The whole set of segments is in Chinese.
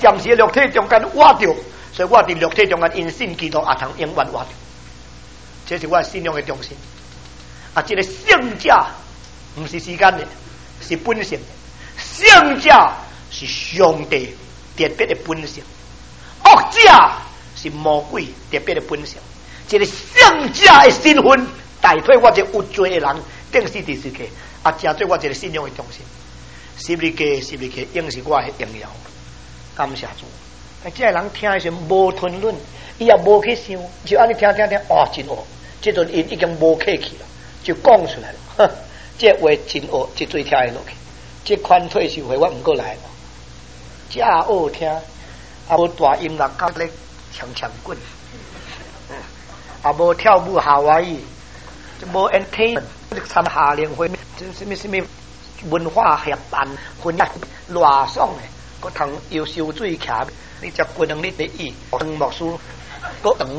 暂时肉体中间活着，所以我伫肉体中间因信基督也通永远活着。这是我信仰的中心。啊，这个圣者不是时间的，是本性的。圣者是上帝特别的本性，恶者是魔鬼特别的本性。这个圣者的身份代替我这有罪的人，定是第四个啊，加做我这个信仰的中心。十字架应是我的荣耀，感谢主。啊，这个人听的时无吞论，伊也无去想，就安尼听，哦，真恶。这阵因已经无客气了，就讲出来了。呵，这话真恶，这最听会落去。这款退休会我唔过来了，真好听，啊无大音乐家咧抢棍，啊无跳舞夏威夷，无 entertainment， 参夏令会，什么文化协办，婚宴偌爽诶，个通要烧水徛，你食几两日的意，黄木书，个长。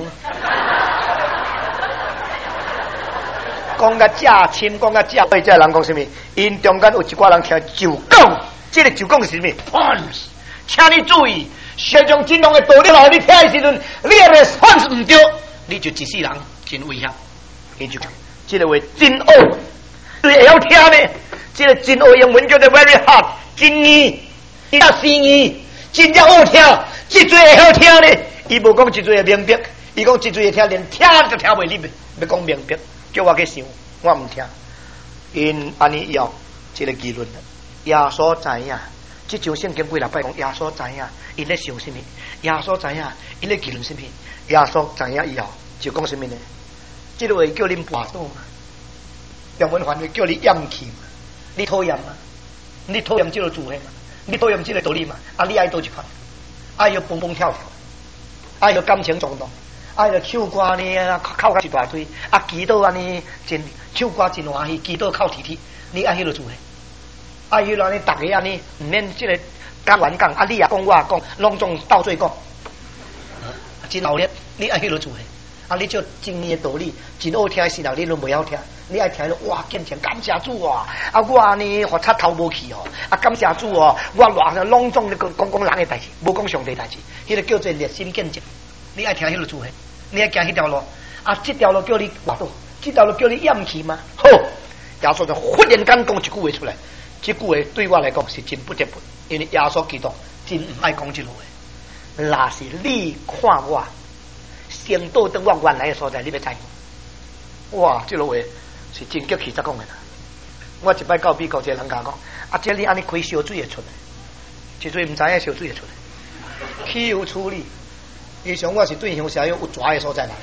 讲个假亲，讲个假，所以这人讲什么？因中间有一挂人听就讲，这个就讲是什么 ？Punch， 请你注意，学中真龙的道理来，你听的时阵，你的 response 唔对，你就一世人真危险。伊就讲，这个话真恶，你会晓听呢？这个真恶英文叫做 very hard， 真易，真是易，真正好听，这嘴会晓听呢？伊无讲这嘴会明白，伊讲这嘴会听，连听都听袂入，要讲明白。叫我去想，我唔听。因安尼以后，这个议论了。耶稣知影，这张圣经几礼拜讲耶稣知影，因咧想什么？耶稣知影，因咧议论什么？耶稣知影以后就讲什么呢？这个话叫恁跋倒嘛，用文范围叫你厌弃嘛，你讨厌嘛？你讨厌这个主的嘛？你讨厌这个道理嘛？啊，你爱多一款，爱要蹦蹦跳跳，爱要感情冲动。啊，就唱歌呢，靠一大堆，啊，祈祷安尼真唱歌真欢喜，祈祷靠体体，你爱迄个做诶，啊，迄个安尼逐个安尼，唔免即个讲完讲，啊，你也讲我也讲，拢总斗嘴讲，真闹热，你爱迄个做诶，啊，你就真理诶道理，真好听诶时候你都袂晓听，你爱听哇，坚强感谢主啊，啊，我呢互插头无去哦，啊，感谢主哦，我偌拢总咧讲人诶代志，无讲上帝代志，迄个叫做热心见证。你爱听迄个主嘿，你爱行迄条路啊？这条路叫你滑倒，这条路叫你厌弃吗？好，耶稣就忽然间讲一句话出来，这句话对我来讲是真不得不，因为耶稣基督真唔爱讲这句话。那是你看我先倒等我原来的所在，你要知哇，这句话是真叫气才讲的啦。我一摆到美国，一个人甲我讲，啊，这你安尼开烧水会出来，一嘴唔知影烧水会出来，岂有处理？伊想我是对乡下有抓的所在啦。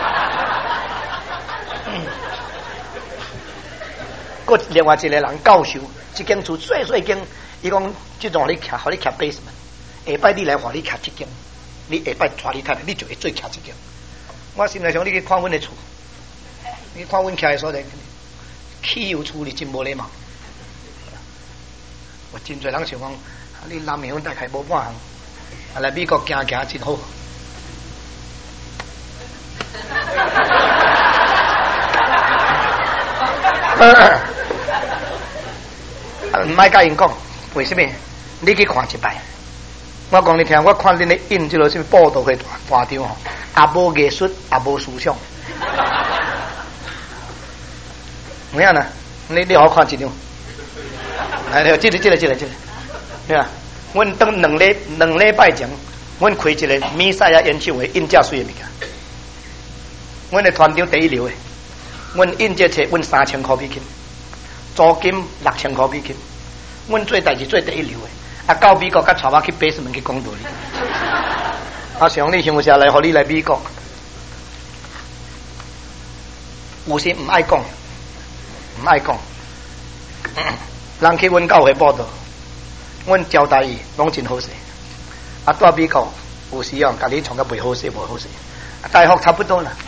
个另外一个人教授，这间厝细间，伊讲这种你徛，互你徛 basement， 下摆你来互你徛这间，你下摆带你太太，你就会做徛这间。我心内想，你去看阮的厝，你看阮徛的所在，岂有处理真无礼貌。我真侪人想讲，你南面大概无半项，啊来美国行真好。唔爱甲因讲，为什么？你去看一摆。我讲你听，我看恁咧印这个什么报道会大张吼，也无艺术，也无思想。怎样呢？你好看一张？哎，这个，对啊。阮等两礼拜前，阮开一个弥赛亚演唱会，印遮水的物件。阮的团长第一流的，阮印这册，阮3000块美金，租金6000块美金，阮做代志做第一流的。啊，到美国，甲带我去basement去讲道理。啊，想你乡下来，互你来美国，有时唔爱讲，人去阮教会报道，阮交代伊拢真好势。啊，到美国有时哦，家己创个袂好势，无好势。大学差不多了。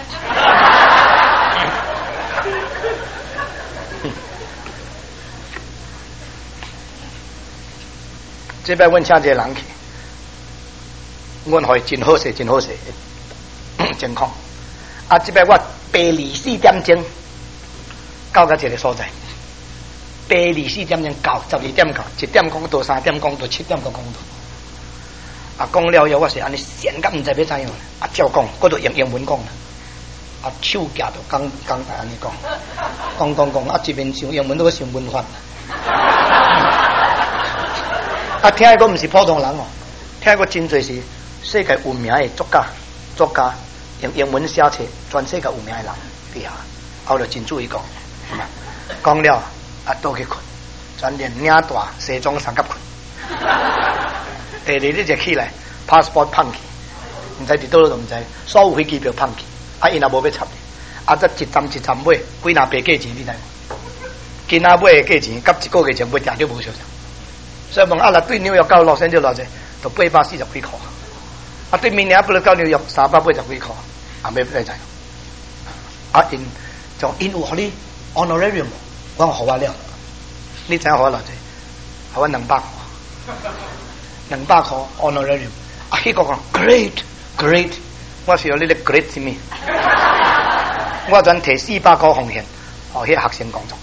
这边阮请一个人去，阮互伊真好势，真空。啊，这边我爬24点钟到到一个所在，爬24点钟到12点到，1点讲到3点讲到7点讲到。 讲了以后，我是安尼闲甲唔知要怎样，照讲，我就用英文讲啦。手夹就讲台安尼讲，一面想英文都想文法。听个唔是普通人哦，听个真侪是世界有名的作家用英文写册，全世界有名的人，对啊，后来真注意讲了倒去困，全连领大西装三角困。第二日就起来 ，passport 放去，唔知伫倒都唔知，所有飞机票放去，因也无要插你，则一站买，几若倍价钱你知？今仔买的价钱，甲一个月前买定都无相同。所以问啦，对纽约到洛杉矶偌济，就840几块。对明年不如到纽约380几块，没在知。因有互你 honorarium， 我互我了，你知影互我偌济？互我200块，200块 honorarium。迄个讲 great， 我是要你咧 great 什么？我专摕400块奉献，互迄学生工作。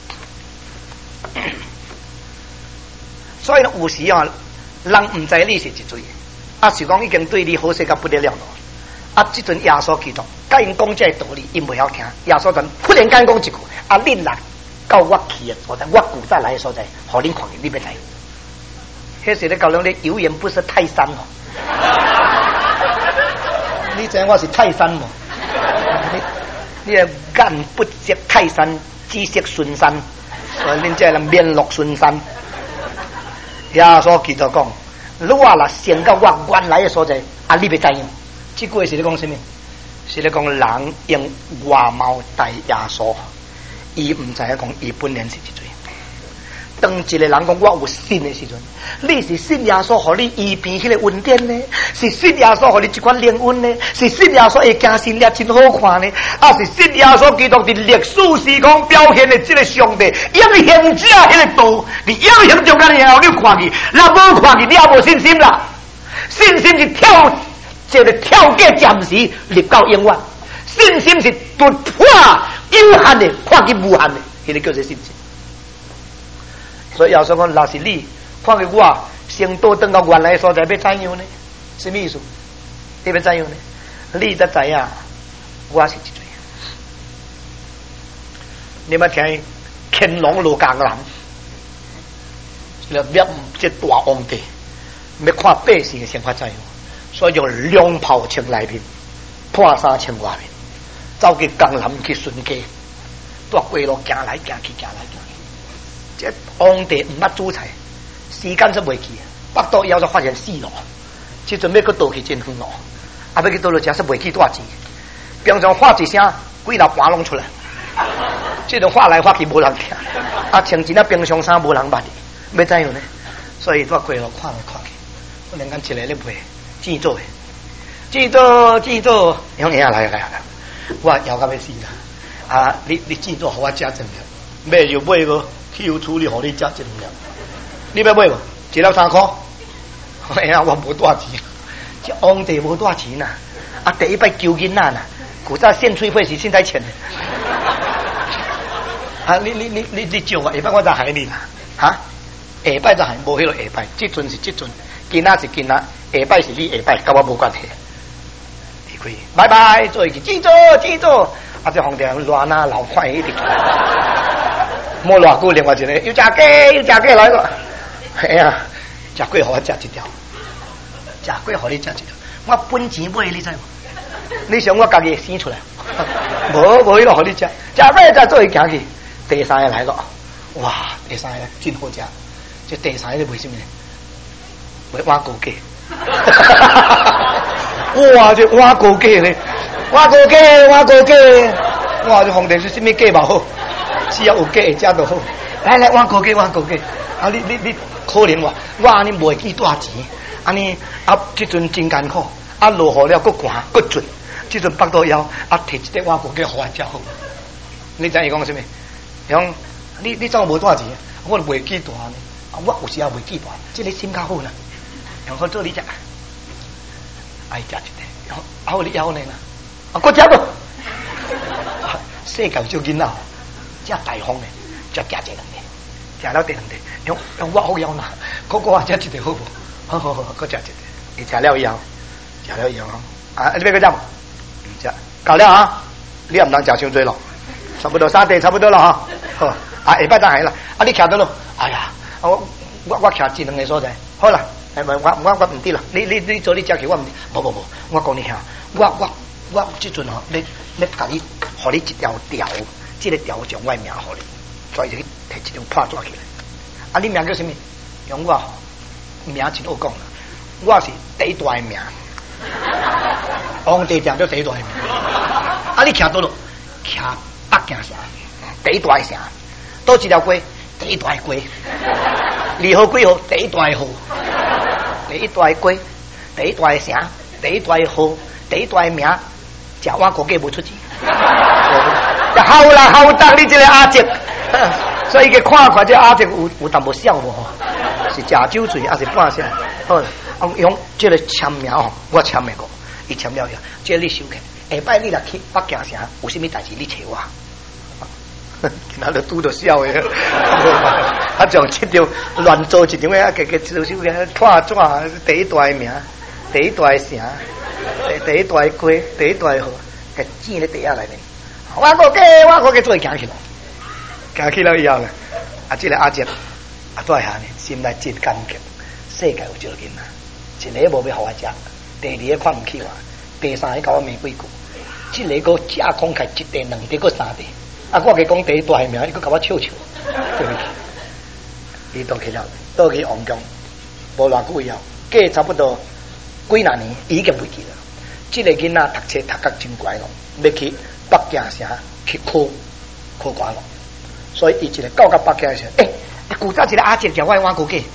所以有时人唔知你是一罪，是讲已经对你好势甲不得了咯。这阵耶稣基督，甲因讲这道理，因袂晓听。耶稣就忽然间讲一句：恁人到我去的所在，我古早来的所在，互恁看见，你别来。迄时咧教人咧油盐不是泰山哦，你知我是泰山无？你眼不识泰山，只识孙山，所以恁这人面落孙山。耶稣基督讲：你若先到我原来的所在，你别知影。这句是咧讲什么？是咧讲人用外貌待耶稣，伊唔知影讲伊本人是一罪。当一个人讲我有信的时阵，你是信耶稣，互你医病迄个恩典呢？是信耶稣，互你这款灵恩呢？是信耶稣会行神力真好看呢？是信耶稣基督伫历史时空表现的这个上帝应现者迄个道，你应现中间然后你看去，若无看去，你也无信心啦。信心是一个跳过暂时，立到永远；信心是突破有限的，看去无限的，迄个叫做信心。所以耶稣讲，若是你看见我先倒转到原来的所在，要怎样呢？什么意思？你要怎样呢？你才知影我是一罪。你捌听乾隆罗江人，灭这大皇帝，要看百姓的生活怎样，所以用两炮枪内面，破衫穿外面，走去江南去巡街，在街路行来行去，行来行去。这皇帝唔捌煮菜，时间是袂去，北岛以后就发现死咯。即阵要去倒去真远咯，要去倒落食是袂去大钱。平常喊一声，几粒盘拢出来。这种喊来喊去无人听，穿一那冰箱衫无人捌的，要怎样呢？所以在街路看来看去，忽然间一个咧卖煎做的，煎做，用下来，我摇到要死啦！你煎做互我食真了，买就买个。有处理互你食一两，你要买无？一粒3块。哎呀，我无带钱，这皇帝无带钱呐！第一摆救囡仔呐，古早献翠费是现在钱的。你借我，下摆我再还你啦。下摆再还，无迄个下摆，这阵是这阵，囡仔是囡仔，下摆是你下摆，跟我无关系。离开，拜拜，做一个记住。这皇帝乱啊，老快一点。莫偌久，另外一个又食鸡来了。哎呀，食鸡互我食一条，食鸡互你食一条。我本钱买，你知无？你想我家己生出来？无迄个互你食，食买再做伊行去。第三个来了，哇！第三个真好食。这第三个为什么呢？为碗糕鸡。哇！这碗糕鸡呢？碗糕鸡。哇！这皇帝是什么鸡嘛好？只要有鸡会食就好。来，碗糕鸡。你可怜我安尼袂记大钱，安尼这阵真艰苦，落雨了，佫寒佫准，这阵北岛枵，摕一块碗糕鸡互我食好。你知伊讲什么？讲你怎无大钱？我袂记大呢，我有时也袂记大，这个心较好啦。然后做你食，爱食一块，好你枵呢啦，佫食无？世界少囡仔。这大方的，就加这两个，加了这两个，用我好要拿，个啊，这一个好不？好，搁加一个。 你吃了以后，啊，你别个讲，吃搞了啊，你也唔能吃伤多咯，差不多3地差不多了哈，好，啊下摆再行啦，啊你徛到咯，哎呀，我徛一2个所在，好啦，我唔得啦，你做你食去，我唔得，无，我讲你听，我即阵吼，你甲你，互你一条条，这个条将我名互你，所以就去摕一张破纸起来，啊你名叫什么？用我名真好讲啦，我是第一大的名。皇帝定咗第一大名，啊！你徛倒咯，徛北京城，第一大城，倒一条街，第一大街，2號幾號，第一大號，第一大街，第一大城，第一大號，第一大名，食碗粿無出錢，就好啦，好當你這個阿姐，所以佢看這阿姐有淡薄笑無吼，是食酒醉還是半聲？好，用這個簽名吼，我簽的個。伊簽了以後，即你收起。下擺你若去北京城，有啥物代志你找我。今仔日拄着笑的，啊，將這條亂做一張嘅，個收收嘅破紙，第一大名，第一大城，第一大街，第一大號，個剪咧地下內面。我個做行起來，行起了以後咧，啊，這個阿姐啊，在下呢，心內真感激，世界有這個囡仔，一個無要互我食。第2個看唔起我，第3個甲我罵幾句，即個個假講開1地2地個3地，啊我佢講第一大名，伊個甲我笑，對不起，伊倒去了，倒去皇宮，無偌久以後，過差不多幾廿年，已經袂記了。即個囡仔讀冊讀甲真乖咯，要去北京城去考官咯，所以伊一個到北京城，古早一個阿姐叫我碗粿雞。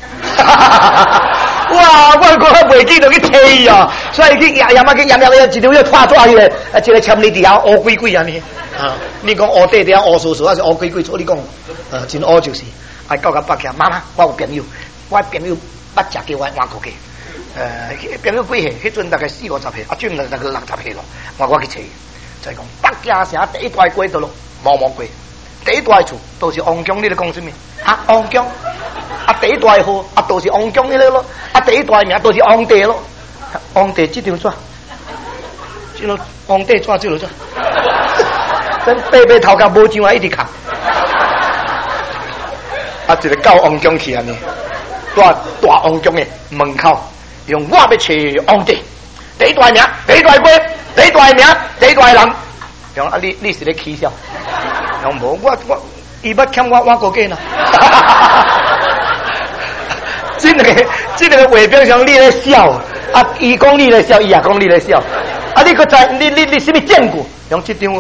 哇！我講袂記到去摕伊哦，所以去驗一條一條破紙去咧，啊，一個簽你底下烏鬼鬼安尼，啊，你講烏底底下烏叔叔還是烏鬼鬼？做你講，真烏就是，啊，到北京，媽媽，我有朋友，我朋友捌食過碗粿雞，朋友幾歲？迄陣大概40-50歲，啊，轉大概60歲咯，我去找伊，就係講北京城第一大街道咯，毛街。第一大厝都是皇宮，你咧講什麼？啊，皇宮啊，第一大號啊，都是皇宮迄個咯，啊，第一大名都是皇帝咯，皇帝這張紙，這個皇帝紙這個紙，真白頭殼無上啊，一直扛，啊，一個到皇宮去安尼，大皇宮的門口，用我要找皇帝，第一大名，第一大街，第一大名，第一大人，用啊，你是咧起笑。無，我伊捌欠我粿雞呢。這個畫表上你咧笑，啊，伊講你咧笑，伊也講你咧笑，啊，你個在你什麼見過？用這張啊，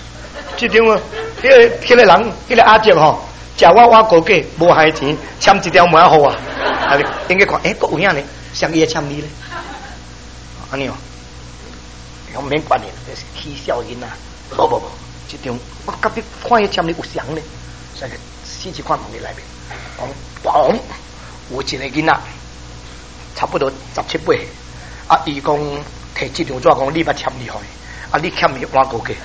迄個人，迄個阿姐吼，食我粿雞無害錢，簽一條門好啊，啊，應該看，佫有影呢，誰伊會簽你咧？安尼哦，用免關聯，這是起笑因啊，無。這張我甲你看迄簽你有相咧，所以試試看問你內面，講有一個囡仔，差不多17、18，啊，伊講摕這張紙講你捌簽你互伊，啊，你欠伊碗粿雞，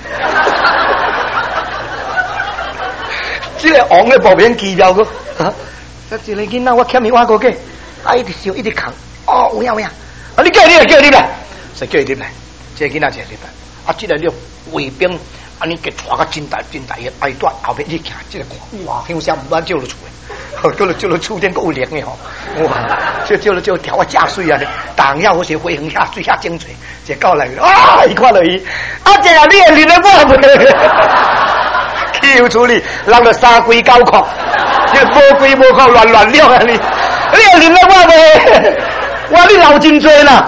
這個王嘅無免記了個，啊，這個囡仔我欠伊碗粿雞，啊，一直笑一直扛，哦，有影，啊，你叫你來，所以叫伊入來，這個囡仔就入來，啊，這個了衛兵。啊！你給帶個真大嘅擺段後邊，你行即個看，哇！鄉下唔捌招落厝嘅，叫落厝頂個有靈嘅吼，哇！叫調啊正水啊，當遐好些花園遐水遐精彩，就到來啊！伊看到伊，啊！這個你係連得我袂，叫出嚟，人就三跪九叩，無跪無叩亂了啊！你係連得我袂，我你老真多啦。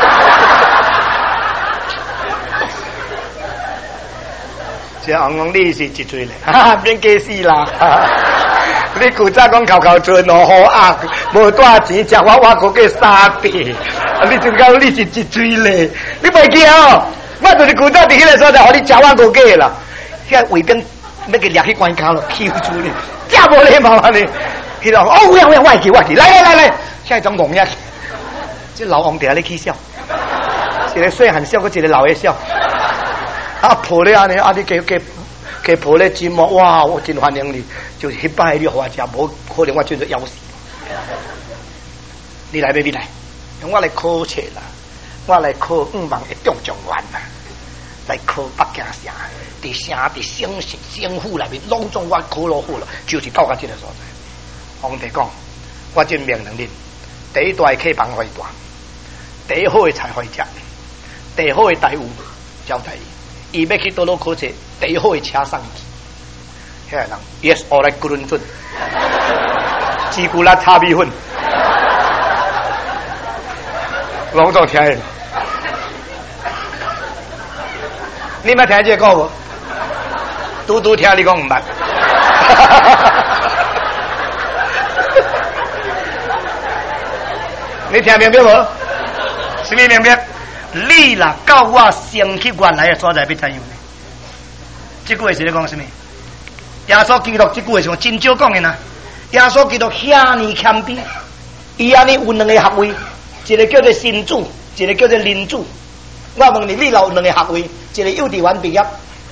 這樣講你是一嘴咧，免假死啦！你古早講口做兩好鴨，無多錢食我粿雞3地，你仲講你是一嘴咧？你袂記哦？我就是古早佇迄個所在，互你食我粿雞啦。遐衛兵要給掠去關卡咯，揪住你，真無禮貌啊你！佢話：哦，我會記，來，現在種戇嘢，這老王佇遐咧起笑，一個細漢笑，個一個老嘅笑。啊抱咧安尼，啊你給抱咧筋膜，哇！我真歡迎你，就是迄擺你互我食，無可能我真係夭死。你來，baby 來， 用我来考册啦，我来考5万的中状元啦，来考北京城，伫城伫省府内面拢总我考落好了，就是到达这个所在。皇帝讲，我真命令恁，第一大的客房会大，第一好的菜会食，第一好的待遇交代伊，伊要去倒落考册，第一好的车送伊。遐人 ，yes， 我来滚准，鸡骨拉炒米粉，拢总听的。你捌听这个无？拄拄听你讲唔捌。你听明白无？什么明白？你啦，到我升去原来的所在要怎样呢？这句话是咧讲什么？耶稣基督这句话是真少讲的呐。耶稣基督遐尼谦卑，伊安尼有2个学位，一个叫做神主，一个叫做灵主。我问你，你若有2个学位，一个幼稚园毕业，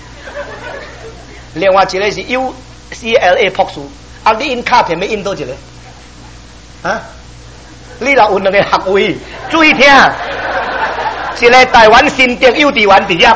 另外一个是 UCLA 博士，啊，你印卡片要印多一个？啊？你若有2个学位，注意听，一个台湾新竹幼稚园毕业，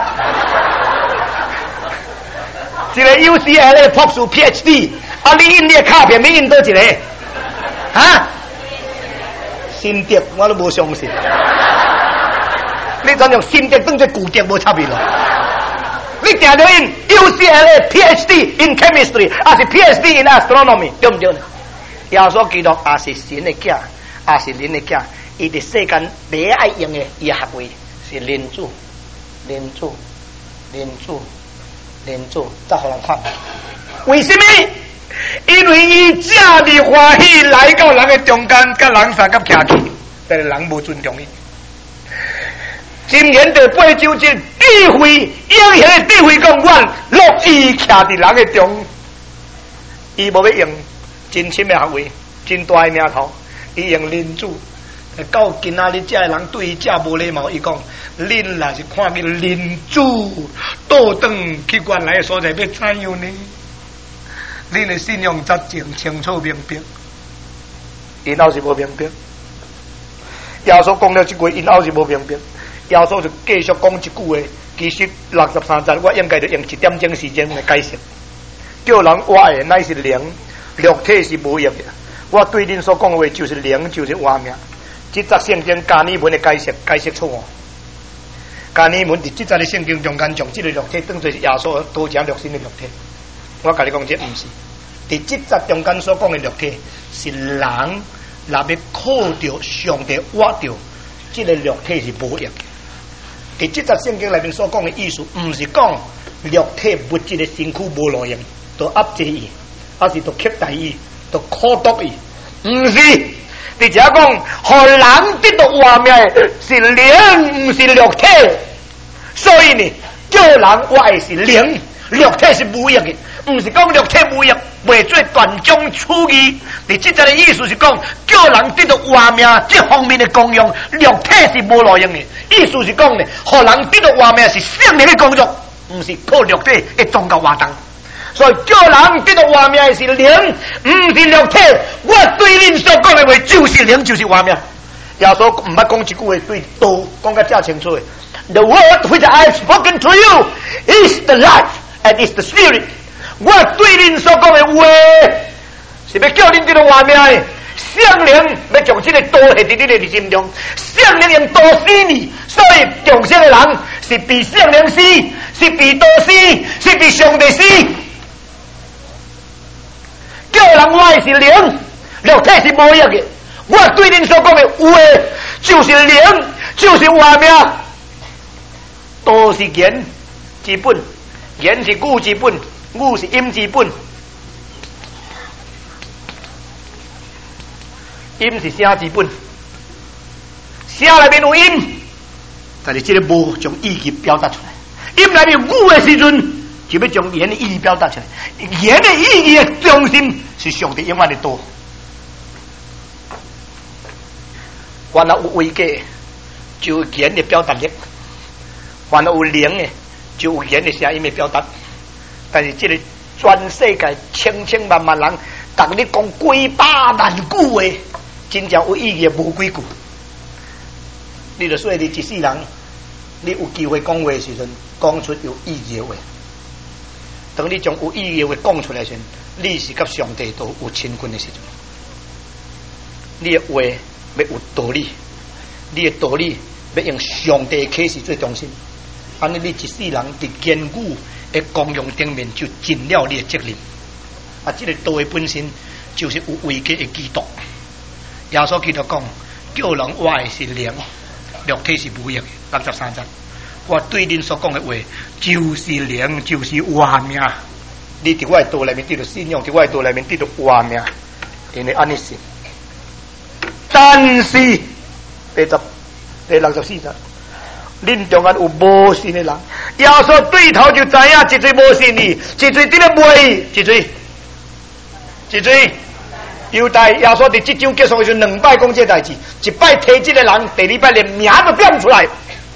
一个 UCLA 博士 PhD， 啊，你印你的卡片要印多一个？啊？新竹我都无相信。你怎用新竹当作旧竹无差别咯？你定着因 UCLA PhD in chemistry， 还是 PhD in astronomy， 对不对？耶稣基督也是神的囝，也是人的囝，伊伫世间第一爱用的伊的学位是灵主，灵主，灵主，灵主，再互人看。为什么？因为伊这么欢喜来到人的中间，甲人三甲徛起，但是人无尊重伊。今年的八九节智慧，英雄的智慧讲，我乐意徛伫人的中，伊无要用真深的学位，真大的名头，伊用灵主。到今仔日这个人对伊这无礼貌，伊讲：恁若是看见灵主倒转去原来的所在，要怎样呢？恁的信仰才正清楚明白，因后是无明白。耶稣讲了这句，因后是无明白。耶稣就继续讲一句话，其实63节我应该就用1点钟时间来解释。叫人活的乃是灵，肉体是无益的。我对恁所讲的话就是灵，就是活命。这节圣经加尼门的解释错误。加尼门伫这节的圣经中间，将这个肉体当作是耶稣多加肉身的肉体。我甲你讲，这不是。伫这节中间所讲的肉体，是人若要靠着上帝活着，这个肉体是无益的。伫这节圣经内面所讲的意思，不是讲肉体物质的身躯无路用，就压制伊，还是就虐待伊，就苦毒伊，不是。伫遮讲，互人得到活命是灵，不是肉体。所以呢，叫人活的是灵，肉体是无益的，不是讲肉体无益，袂做断章取义。伫这节的意思是讲，叫人得到活命这方面的功用，肉体是无路用的。意思是讲呢，互人得到活命是圣灵的工作，不是靠肉体的宗教活动。所以叫人得到活命的是灵，不是肉体。我对恁所讲的话就是灵，就是活命。耶稣唔捌讲一句话对道讲甲正清楚的。The word which I have spoken to you is the life and is the spirit。我对恁所讲的话是要叫恁得到活命的。圣灵要将这个道下伫恁的心中，圣灵用道死你，所以重生的人是被圣灵死，是被道死，是被上帝死。叫人活的是灵，肉体是无益的。我对恁所讲的话就是灵，就是活命。道是言之本，言是語之本，語是音之本，音是聲之本。聲內面有音，但是這個無將意義表達出來。音內面有語的時陣，就要將言的意義表達出來。言的意義的中心是上帝永遠的道。凡有位格，就有言的表達力；凡有靈的，就有言的聲音的表達。但是這個全世界千萬人，逐日講幾百萬句話，真正有意義的無幾句。 你就说你一世人，你有机会讲话的时阵，讲出有意义的话。当你将有意义的话讲出来时，你是甲上帝都有亲近的时阵。你的话要有道理，你的道理要用上帝的启示做中心。安尼，你一世人伫言语的功用顶面就尽了你的责任。啊，这个道的本身就是有危机的基督。耶稣基督讲，叫人活的是灵，肉体是无益的。63章，我对恁所讲的话，就是灵，就是活命。你伫我的道里面得到信仰，伫我的道里面得到活命，因为安尼是。但是第64章。恁中间有无信的人，耶稣对头就知影，一嘴无信你，一嘴伫咧卖，一嘴。犹大耶稣伫即章结束的时候，2摆讲这代志，一摆提这个人，第2摆连名都点出来。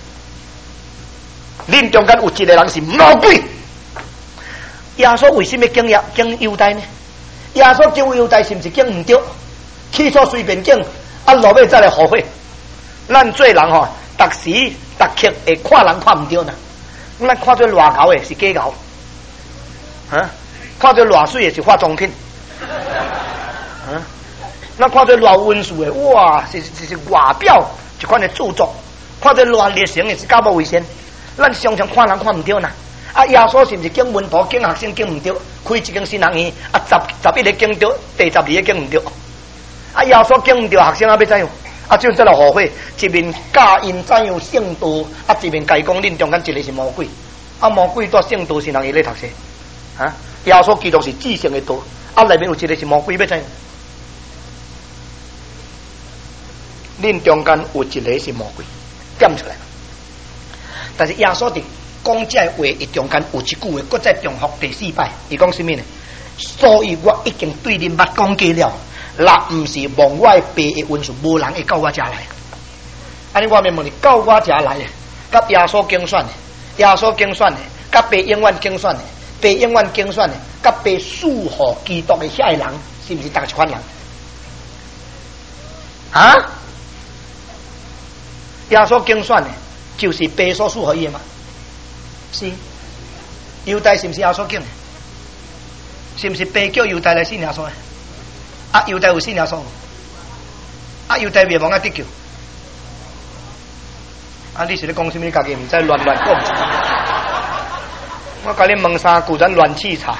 恁中间有一个人是魔鬼。耶稣为什么敬犹大呢？耶稣敬犹大是不是敬唔对？起初随便敬，啊落尾再来后悔。咱做人吼，逐时。逐刻会看人看唔对呢，咱看做偌高的是假高，啊，看做偌水的是化妆品，啊，咱看做偌温顺的，哇，是外表一款的著作，看做偌热情的是假无卫生，咱常常看人看唔对呢。啊，耶稣是不是敬门徒、敬学生敬唔对？开一间新学院，啊11个敬对，第12个敬唔对，啊，耶稣敬唔对，学生啊要怎样？啊，就这来后悔，一面教因怎样圣道，啊，一面甲伊讲恁中间一个是魔鬼，啊，魔鬼带圣道是人伊咧读册，啊，耶稣基督是至圣的道，啊，内面有一个是魔鬼，要怎样？恁中间有一个是魔鬼，点出来。但是耶稣伫讲这话，伊中间有一句话，搁再重复第4摆，伊讲什么呢？所以我已经对恁捌讲过了。若唔是望我爸的恩赐，无人会到我家来。安尼我面问你，到我家来，甲耶稣竞选的，耶稣竞选的，甲爸永远竞选的，爸永远竞选的，甲爸属乎基督的遐个人，是不是同一款人？啊？耶稣竞选的，就是爸所属乎伊的吗？是。犹大是不是耶稣竞的？是不是爸叫犹大来信耶稣的？啊，犹大有信耶稣，啊，犹大灭亡啊得救，啊，你是咧讲什么？家己唔知乱讲。我甲你问三句，咱乱气茶。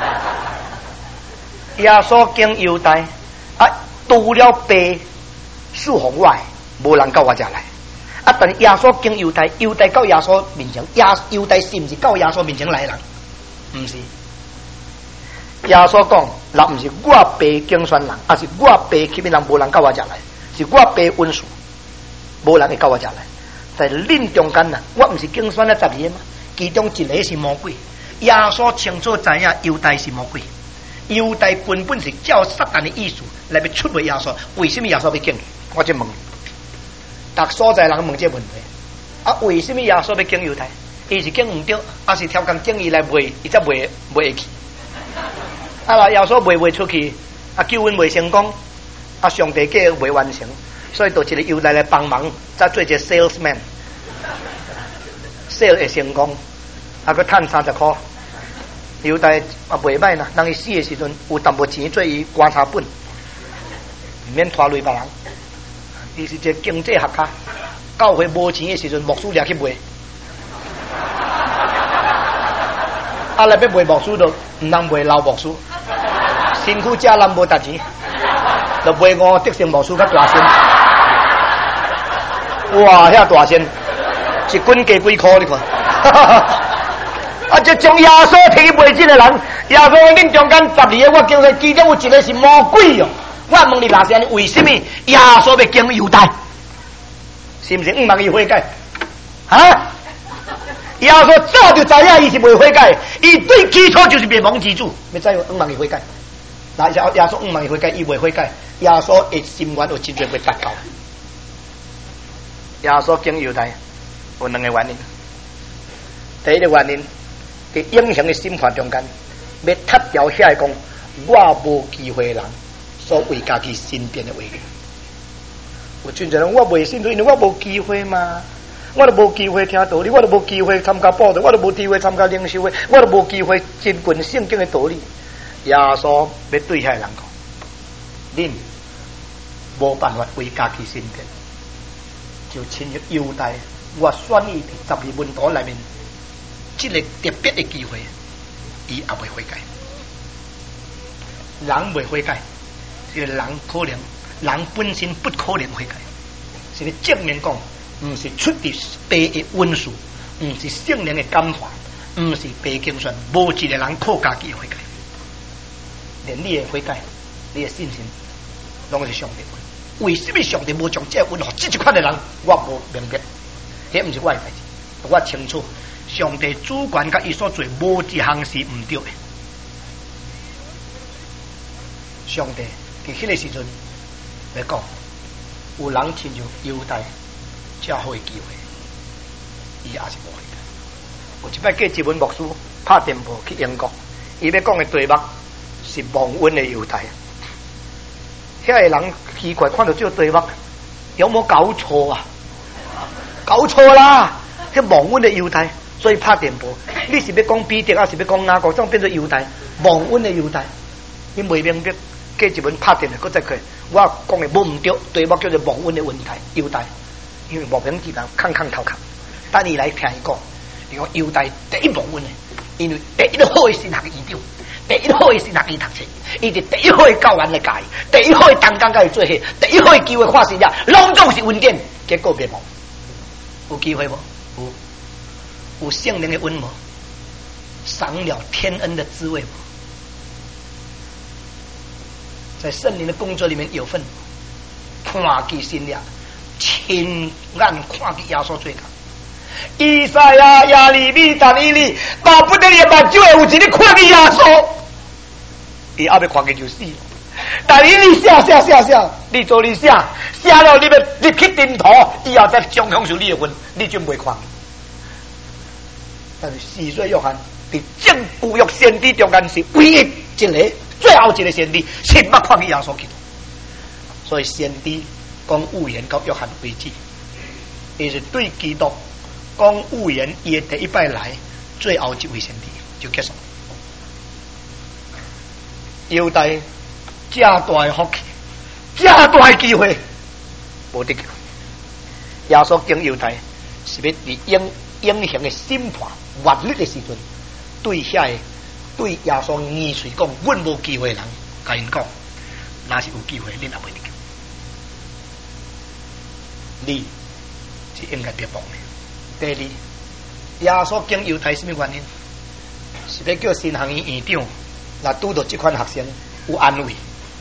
耶稣敬犹大，啊，除了爸属乎我，无人到我家来。啊，但耶稣敬犹大，犹大到耶稣面前，犹大是唔是到耶稣面前来的人？唔是。耶稣讲，若唔是我爸竞选人，而是我爸吸引人，无人到我家来，是我爸温顺，无人会到我家来。在恁中间呐，我唔是竞选了12个吗？其中一个是魔鬼。耶稣清楚知影犹大是魔鬼，犹大根本是照撒旦的意思来要出卖耶稣。为什么耶稣要敬？我就问，逐所在人问这问题。啊，为什么耶稣要敬犹大？伊是敬唔对，还是挑工敬伊来卖，伊则卖会去？啊啦，耶稣卖出去，啊救恩未成功，啊上帝计未完成，所以就一个犹大来帮忙，再做一个 salesman，sale 会成功，啊佮赚30块。犹大啊袂歹呐，人伊死的时阵有淡薄钱做伊观察本，唔免拖累别人。伊是一个经济学家，教会无钱的时阵，牧师掠去卖。啊！来要卖牧师就唔通卖老牧师，辛苦家人无值钱，就卖我德性牧师较大仙。哇！遐大仙，一棍加几箍你看。啊！就将耶稣摕去卖这个人，耶稣讲恁中间12个，我叫佢其中有一个是魔鬼哦。我问你，若是安尼，为什么耶稣要敬犹大？是不是唔望伊悔改？啊？耶稣早就知影伊是未悔改，伊对基础就是灭亡之主，要知唔望伊悔改。那耶稣唔望伊悔改，伊未悔改，耶稣的心愿有真侪未达到。耶稣敬犹大有2个原因，第一个原因，伫影响的审判中间，要踢掉遐个讲我无机会的人所为家己身边的话语。 有真侪人我袂信，因为我无机会嘛，我都无机会听道理，我都无机会参加报道，我都无机会参加领袖会，我都无机会亲近圣经的道理。耶稣要对遐人讲，恁无办法为家己申辩，就亲入犹大，我选伊伫12门徒内面，这个特别的机会，伊也袂悔改。人袂悔改，这个人可能人本身不可能悔改，是咧证明讲，唔是出自白的温书，唔是圣灵的感化，唔是白经选，无一个人靠家己悔改。连你的悔改，你的信心，拢是上帝的。为什么上帝无将这温予这一款的人？我无明白，迄唔是我的代志。我清楚，上帝主权甲伊所做无一项是唔对的。上帝伫迄个时阵来讲，有人亲像犹大这好的机会，伊也是无悔改。有一摆叫一文牧师拍电报去英国，伊要讲的题目是蒙恩的犹大。遐个人奇怪，看到这个题目，有冇搞错啊？搞错啦！迄蒙恩的犹大，所以拍电报，你是要讲彼得，还是要讲哪个？怎变做犹大？蒙恩的犹大，你未明白？叫一文拍电报，搁再看，我讲的无唔对，题目叫做蒙恩的问题，犹大，因为莫名其妙，空头壳。等你来听伊讲，你讲犹大第一蒙恩的，因为第一好的神学院长。第一好的是哪伊读册，伊是第一好的教员来教伊，第一好的当工甲伊做伙，第一好的机会发生了，拢总是恩典，结果灭亡。有机会无？有圣灵的恩无？赏了天恩的滋味无？在圣灵的工作里面有份，看见神了，亲眼看见耶稣做工。以赛亚、亚利米、但以理，巴不得你目睭会有一日看见耶稣。伊还没看见就死了。但是你写，你做你写了，你要入去顶头，以后再将享受你的份，你就袂看见。但是4岁约翰伫正古约先知中间是唯一一个，最后一个先知，亲目看见耶稣基督。所以先知讲预言到约翰为止，伊是对基督讲预言，伊的第一摆来，最后一位先知就结束。犹大这大的福气，这大的机会，无得救。耶稣经犹大是要伫永恒的审判万历的时阵，对遐个对耶稣耳垂讲，阮无机会的人，甲因讲，若是有机会，恁也袂得救。你是应该别忘的。第二，耶稣经犹大什么原因？是要叫新学院院长。那拄到这款学生有安慰，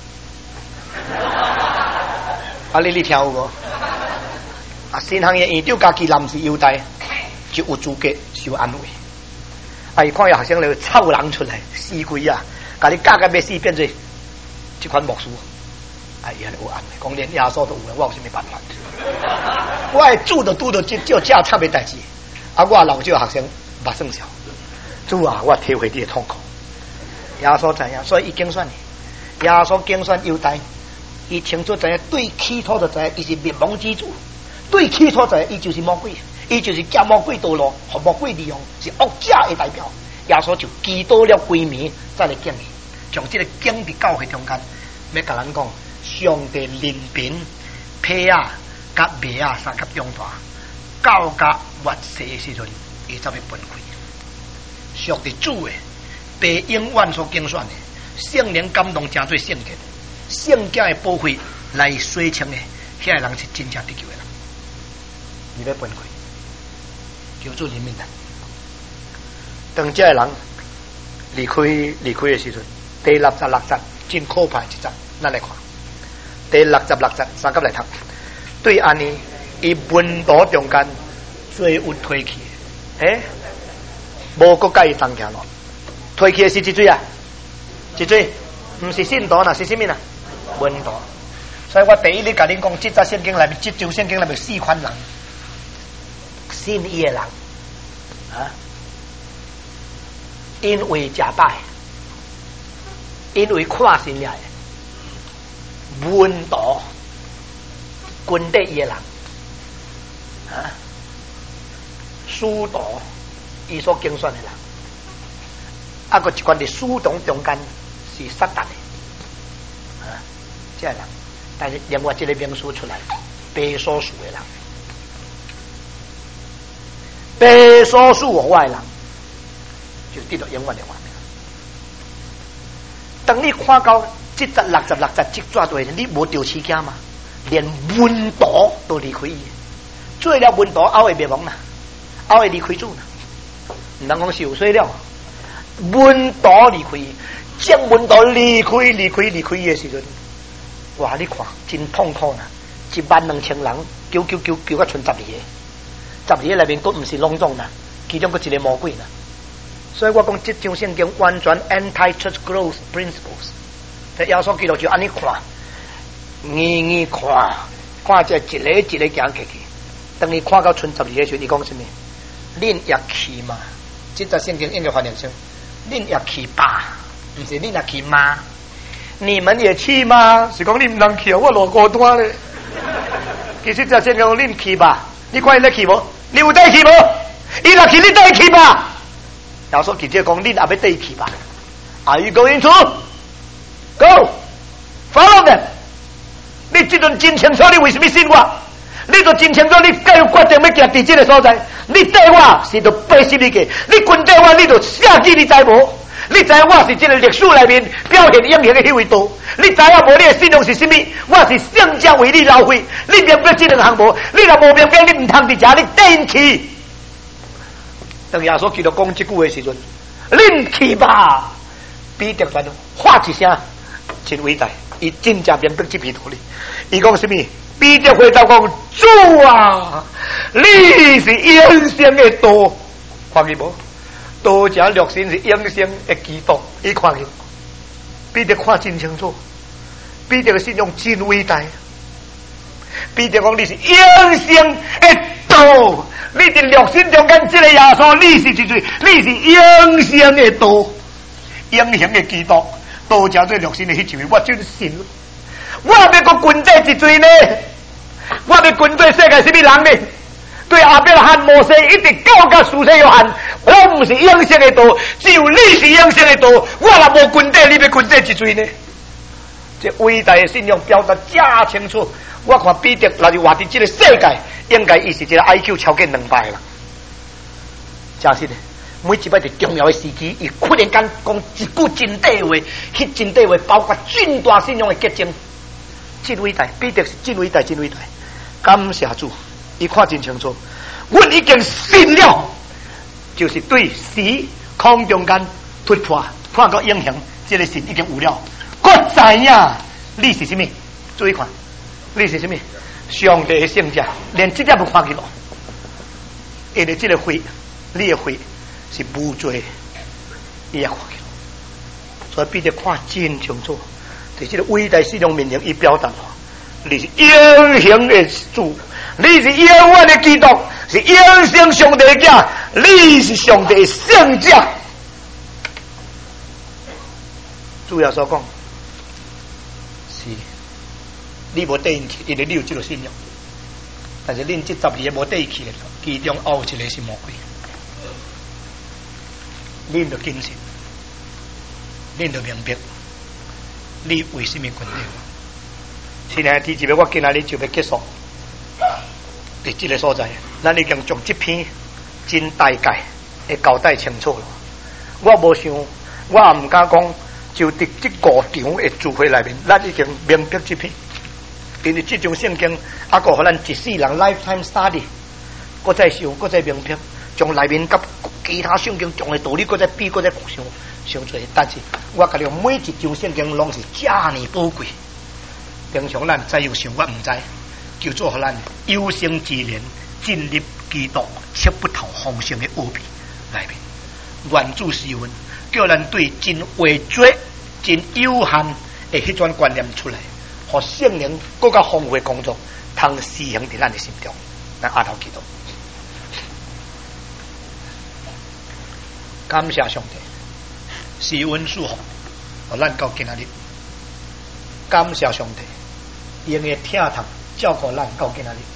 你听有无？新学院院长家己男是犹大，就有资格受安慰。伊看有学生来臭人出来，死鬼啊！甲你教个要死，变做这款牧师，伊安尼有安慰，讲连耶稣都有了，我有什么办法？我的主都拄到这正惨的代志，我老这个学生目算小，主啊，我体会你的痛苦。耶稣知影，所以伊竞选。耶稣竞选犹大，伊清楚知影，对起初就知影，伊是灭亡之主。对起初知影，伊就是魔鬼，伊就是借魔鬼道路，和魔鬼利用，是恶者的代表。耶稣就祈祷了归暝，再来敬伊，将这个敬伫教会中间，要甲人讲，上帝怜悯皮啊、甲麦啊三甲中大，到甲末世的时阵，伊才要崩溃。属伫主的。被永远所竞选的，圣灵感动真做圣洁，圣洁的保惠来洗清的，遐个人是真正得救的人。你要崩溃，求主怜悯他。当这个人离开的时阵，第66节真可怕一节，咱来看。第66节三甲来读，对安尼，伊门徒中间最有推去，无搁甲伊同行咯。推去的是几嘴啊？几嘴？唔是信徒呐，是什么呐？门徒。所以我第一日甲恁讲，这则圣经内面，这张圣经内面4款人，信伊的人啊，因为假拜，因为看信了的门徒， 军队伊个人啊，书童伊所竞选的人，啊，个一关伫书童中间是撒旦的啊，这人，但是另外一个名书出来，白所属的人，白所属的人，就得到永远的hòa平。当你看到70、60、60这抓对，你无着起惊嘛？连文道都离开伊，做了文道后会灭亡啦，后会离开主啦。唔通讲受衰了，文道离开伊，将文道离开伊的时阵，哇！你看真痛苦啦！12000人救到剩12个，12个内面都唔是拢总啦，其中个一个魔鬼啦。所以我讲，这张圣经完全 anti-church growth principles。在耶稣基督就安尼看。看这一个行起去，当你看到剩12个时，你讲什么？恁也去嘛？这则圣经应该翻译成：恁也去吧，不是恁也去吗？你们也去吗？是讲你唔能去，我落孤单咧。其实这圣经讲恁去吧，你看伊咧去无？你有带去无？伊若去，你带去吧。耶稣直接讲：恁也要带去吧。Are you going to go? Follow them。你这阵真清楚，你为什么信我？你都真清楚，你该有决定要行伫这个所在。你对我是着80你个，你跟对我，你着写记，你知无？你知我是这个历史内面表现英雄的迄位道。你知影无？你的信用是什么？我是圣者为你劳费。你明白这两项无？你若无明白，你唔通伫遮，你顶去。当耶稣基督讲这句的时阵，恁去吧。彼得在喊一声，真伟大。伊真正明白这篇道理。伊讲什么？彼得回答讲：主啊，你是永生的道，看见无？道者肉身是永生的基督，伊看见。彼得看真清楚，彼得的信用真伟大。彼得讲：你是永生的道，你伫肉身中间这个耶稣，你是一嘴，你是永生的道，永生的基督。道者对肉身的迄一位，我真信。我要讲军队一嘴呢，我要军队世界什么人呢？对阿伯罕摩西一直教甲苏西约翰，我唔是永生的道，只有你是永生的道。我若无军队，你要军队一嘴呢？这伟大的信仰表达假清楚。我看彼得若是活伫这个世界，应该伊是一个 IQ 超过200啦。假实的。每一摆伫重要的时期，伊忽然间讲一句真谛话，迄真谛话包括真大信仰的结晶，真伟大，彼得是真伟大，真伟大。感谢主，伊看真清楚，阮已经信了，就是对死空中间突破，看到英雄，这个神已经有了。我知影你是什么？注意看，你是什么？上帝的圣者，连这点不看见咯。因为这个会，你的会。是无罪，伊也看见，所以彼得看真清楚，在这个伟大信仰面前，伊表达你是永恒的主，你是永远的基督，是永生上帝的子，你是上帝的圣者。主要所讲是，你无对去，因为你有这个信仰，但是恁这12个无对去的，其中有一个是魔鬼。你就谨慎，你就明白，你为什么军队？亲爱的弟兄们，我今仔日就要结束，伫这个所在，咱已经将这篇真大概的交代清楚了。我无想，我也唔敢讲，就伫这5场的聚会内面，咱已经明白这篇，因为这种圣经，啊，个互咱一世人 lifetime study， 搁再想，搁再明白。将内面甲其他圣经讲的道理，搁再比，搁再上侪。但是我甲你讲，每一张圣经拢是遮尔宝贵。平常咱再有想法唔知，叫做互咱有生之年进入基督切不透风声的奥秘内面。原主诗文叫咱对真微弱、真有限的迄种观念出来，互圣灵更加丰富的工作，通施行伫咱的心中。咱阿头祈祷。感谢上帝，是温祝福，互咱到今仔日。感谢上帝，因为听堂照顾咱到今仔日。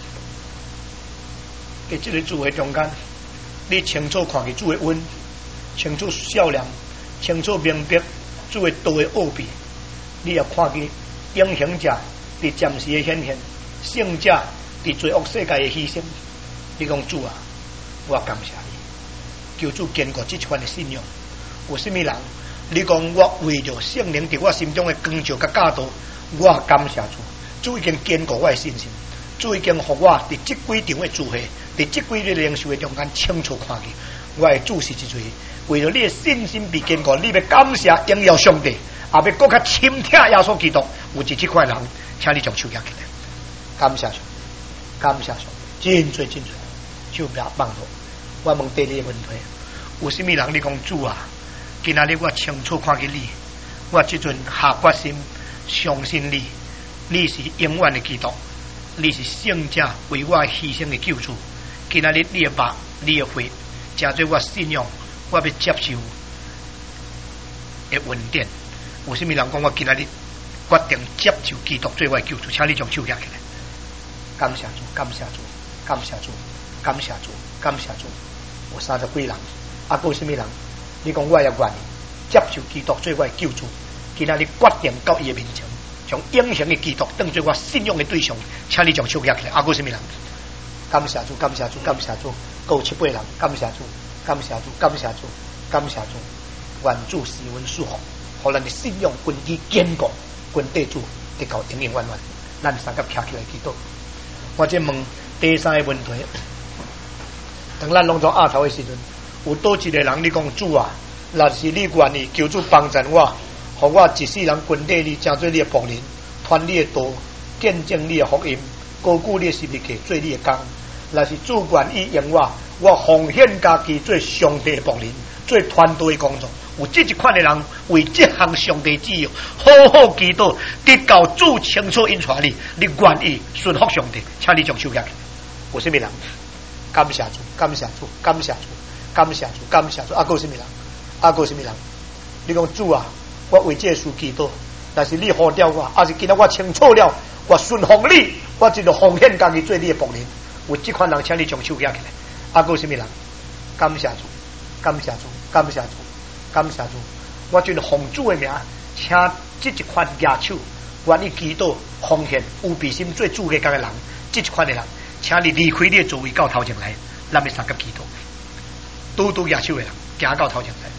在这个主的中间，你清楚看见主的恩，清楚笑脸，清楚明白主的道的奥秘，你也看见英雄者伫暂时的显现，胜者伫罪恶世界的牺牲。你讲主啊，我感谢你，求主坚固这款的信仰。有甚物人？你讲我为着圣灵伫我心中的光照甲教导，我感谢主，主已经坚固我的信心，主已经互我伫这几场的聚会，伫这几日灵修的中间清楚看见，我的主是一位为了你的信心被坚固，你要感谢荣耀上帝，也要更加亲听耶稣基督。有一这块人，请你将手举起来，感谢上帝，感谢上帝，真多真多，手不要放落。我问第二个问题，有甚物人？你讲主啊？今仔日我清楚看见你，我这阵下决心相信你，你是永远的基督，你是圣者为我牺牲的救主。今仔日你的肉，你的血，加做我信仰，我要接受的恩典。有甚物人讲我今仔日决定接受基督做我的救主？请你将手举起来，感谢主，感谢主，感谢主，感谢主，感谢主。有30几人，还有甚物人？你讲我也愿意接受基督做我的救主，今仔日决定到伊的面前，将永恒的基督当作我信仰的对象，请你将手举起来。还有甚物人？感谢主，感谢主，感谢主。够7、8人，感谢主，感谢主，感谢主，感谢主。愿主施恩赐福，互咱的信仰根基坚固，跟地主得到永永远远。咱三个站起来祈祷。我再问第三个问题：当咱拢做亚头的时阵，有多一个人？你讲主啊，若是你愿意，求主帮助我，互我一世人跟着你，成做你的仆人，传你的道，见证你的福音，高举你的十字架，做你的工。若是主愿意用我奉献家己做上帝的仆人，做团队的工作。有这一款的人为这项上帝旨意，好好祈祷，得到主清楚引出你，你愿意顺服上帝，请你将手举起来。有甚物人？感谢主，感谢主，感谢主，感谢主，感谢主。还有甚物人？还有甚物人？你讲主啊，我为这事祈祷，但是你呼召我，还是今仔我清楚了，我顺服你，我就着奉献家己做你的仆人。有这款人，请你将手举起来。还有甚物人？感谢主，感谢主，感谢主，感谢主。我就奉主的名，请这一款举手愿意祈祷奉献有备心做主的工的人，这一款的人，请你离开你的座位到头前来，咱们三个祈祷。拄举手的人，行到头前来，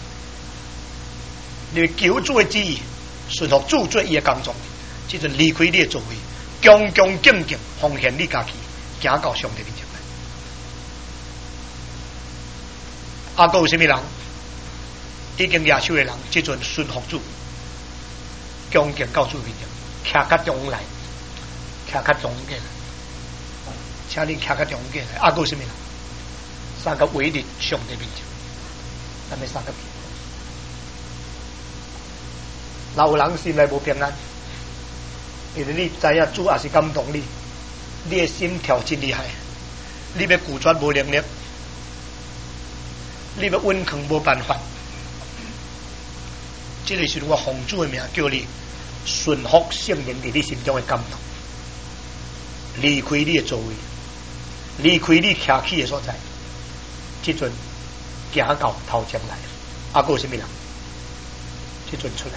你求主的旨意，顺服主做伊的工作，这阵离开你的座位，恭恭敬敬奉献你家己，行到上帝面前来。还有什么人？已经举手的人，这阵顺服主，恭敬到主面前，徛较中来，徛较中间来，请你徛较中间来。还有什么人？三个围立上帝面前，咱们三个。若有人心内无平安，因为你知影主也是感动你，你的心跳真厉害，你要拒绝无能力，你要稳抗无办法。这个是我奉主的名叫你顺服圣灵在你心中的感动，离开你的座位，离开你徛起的所在，这阵行到头前来。还有什么人？这阵出来。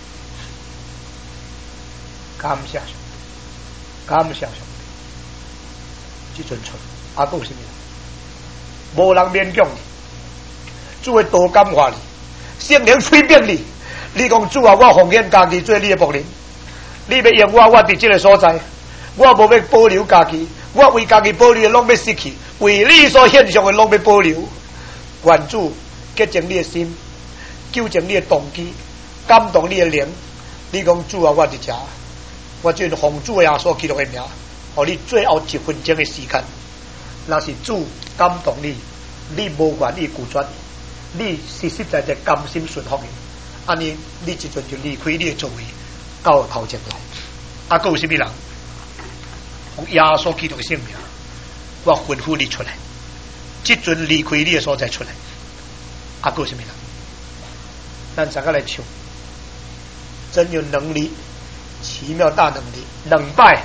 感谢上帝，感谢上帝，这阵出，还有什么人？无人勉强你，主会多感化你，圣灵催逼你。你讲主啊，我奉献家己做你的仆人，你要用我伫这个所在，我无要保留家己，我为家己保留的拢要失去，为你所献上的拢要保留。愿主洁净你的心，纠正你的动机，感动你的灵。你讲主啊，我伫这。我就奉主的耶稣基督的名，互你最后1分钟的时间，若是主感动你，你无愿意拒绝，你实实在在甘心顺服伊，安尼你这阵就离开你的座位，到头前来。还有什么人？奉耶稣基督的圣名，我吩咐你出来，这阵离开你的所在出来。还有什么人？咱三个来唱，真有能力。奇妙大能力，2摆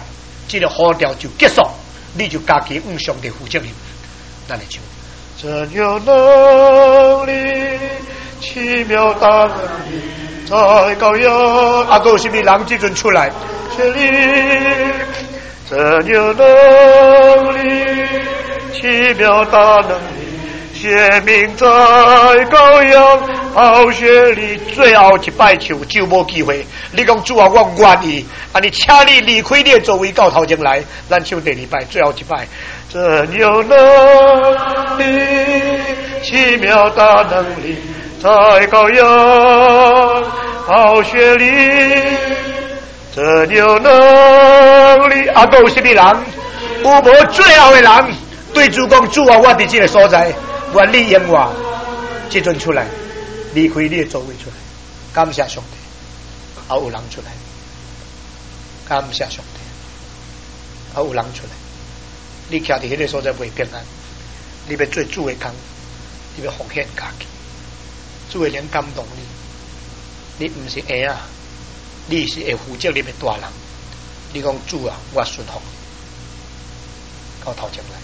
这个呼调就结束，你就家己向上帝负责任。咱来唱。真有能力，奇妙大能力，在高阳。啊，有什么人这阵出来？全力，真有能力，奇妙大能力。显明在羔羊宝血里，最后一摆求就无机会。你讲主啊，我愿意，啊，你请你离开你的座位到头前来，咱唱第二摆，最后一摆。真有能力，奇妙大能力，在羔羊宝血里，真有能力。啊，都有什么人？有无最后的人对主讲主啊，我伫这个所在。愿你用我，这阵出来，离开你的座位出来，感谢上帝。还有人出来，感谢上帝。还有人出来，你徛伫迄个所在袂平安，你要做主的工，你要奉献家己，主会能感动你。你唔是婴啊，你是会负责任的大人。你讲主啊，我顺服，到头前来。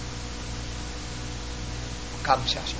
感谢上帝。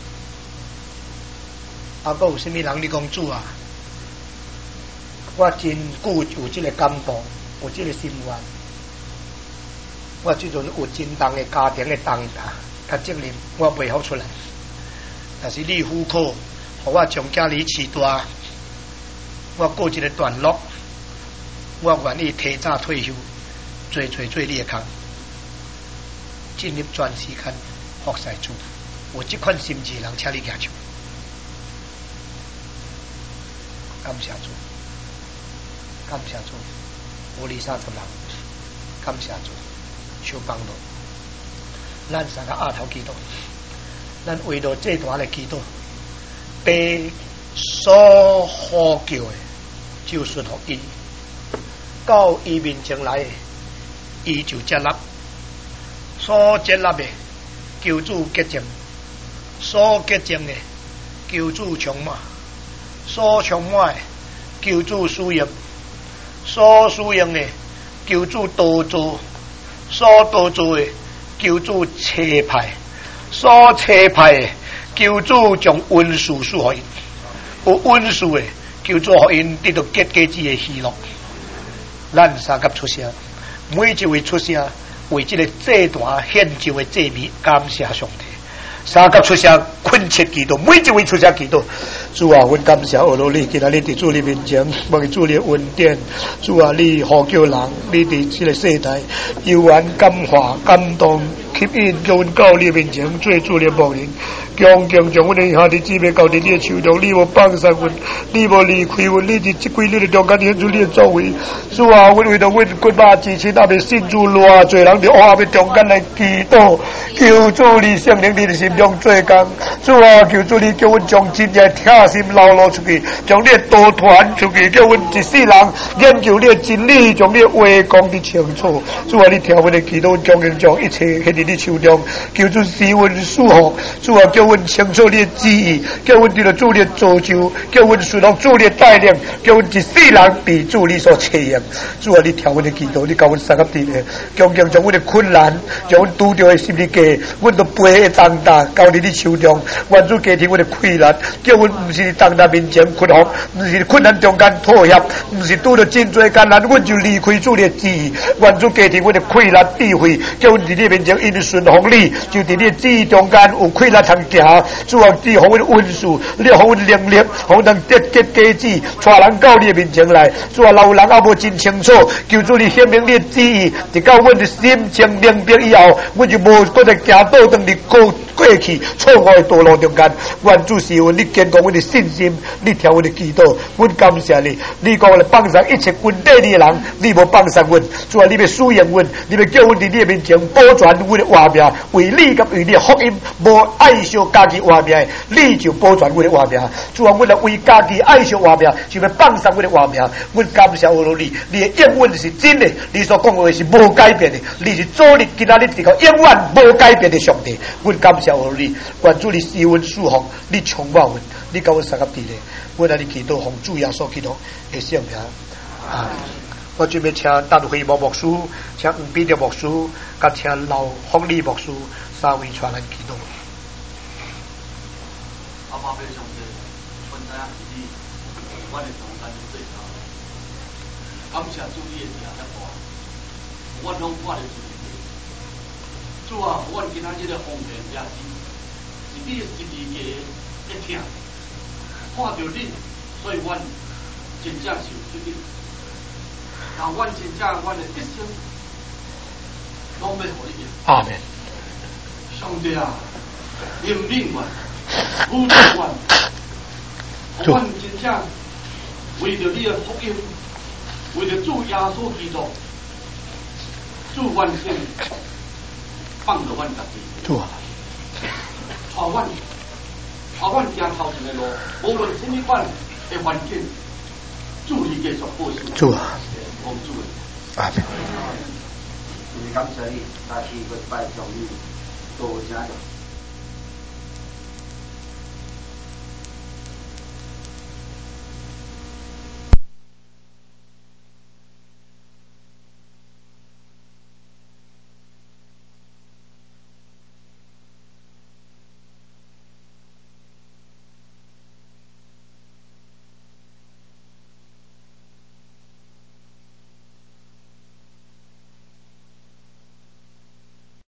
啊，还有什么人？你讲主啊，我真久有这个感动，有这个心愿。我这阵有真重的家庭的重担、甲责任，我袂好出来。但是你虎口，互我将家里饲大，我过一个段落，我愿意提早退休，做你的工，进入全时间服侍主。有这款心志人，请你举手。感谢主，感谢主，有230人，感谢主，求帮助。咱三个额头祈祷，咱为了这段的祈祷，被所呼叫的，就顺服伊，到伊面前来的，伊就接纳，所接纳的，求主洁净。所洁净的，求主充满；所充满的，求主使用；所使用的，求主多做；所多做的，求主车派；所车派的，求主将温数赐予因；有温数的，求主予因得到结果子的喜乐。咱三甲出声，每一位出声，为这个这段献上的祭米，感谢上帝。三甲出声，恳切祈祷，每一位出声祈祷。主啊，阮感谢俄罗你，今仔日伫主你面前，望主你恩典。主啊，你呼叫人，你伫这个世代悠然感化、感动、吸引，叫阮到你面前做主你牧人。强强将阮的兄弟姊妹交伫你的手中，你无放下阮，你无离开阮，你伫即几日的中间显出你的作为。主啊，阮为着阮骨肉至亲，也未信主偌侪人伫黑暗的中间来祈祷，求主你圣灵你的心中做工。主啊，求主你叫阮将真正疼心流露出去，将你的道传出去，叫阮一世人研究你的真理，将你的话讲得清楚。主啊，你听阮的祈祷，强强将一切献伫你手中，求主使阮舒服。主啊，叫阮清楚你的旨意，叫阮得到主你的造就，叫阮顺从主你的带领，叫阮一世人被主你所采用。主啊，你听阮的祈祷，你教阮三个地的，强强将阮的困难，将阮拄着的心理计，阮都背的重担交伫你手中。愿主加添阮的困难，叫阮毋是重担面前屈服，毋是困难中间妥协，毋是拄着真多艰难，阮就离开主你的旨意。愿主加添阮的困难智慧，叫阮伫你面前因顺服你，就伫你的旨意中间有困难通行。主啊，你互阮温数，你互阮能力，互阮得结果子，带人到你的面前来。主啊，老有人也无真清楚，求主你显明你的旨意，直到阮的心情明白以后，阮就无搁再行倒转去过去错误的道路中间。愿主是阮你坚固阮的信心，你听阮的祈祷，阮感谢你。你讲来放上一切军队的人，你无放上阮。主啊，你要使用阮，你要叫阮伫你的面前保全阮的活命，为你甲为你的福音，无爱惜家己活命，你就保全阮的活命。主啊，阮来为家己爱惜活命，就要放上阮的活命。阮感谢我你，你的应允是真的，你所讲的话是无改变的，你是昨日、今仔日、直到永远无改变的上帝。阮感谢我你，愿主你施阮祝福，你充满阮，你教阮三个地咧，阮来你祈祷，奉主耶稣基督的圣名。啊。 我准备请大陆会牧师，请吴彼得牧师，甲请老福利牧师三位传人祈祷。 阿爸非常的分知影是你，我的同担最高。感谢主你的名遮大，我拢看得出来。主啊，我今仔日的奉献也是你的十字架一听，看到你，所以我真正受激励。但我真正我的一生拢要互你用。 阿门。 上帝啊，怜悯我，扶助我，我真正为着你的福音，为着主耶稣基督，主完全放着阮家己。 主啊， 带阮行头前的路，无论什么款的环境，主你继续保守。 主啊， 奉主的。 阿门。 感谢你，大家个拜向你，多谢。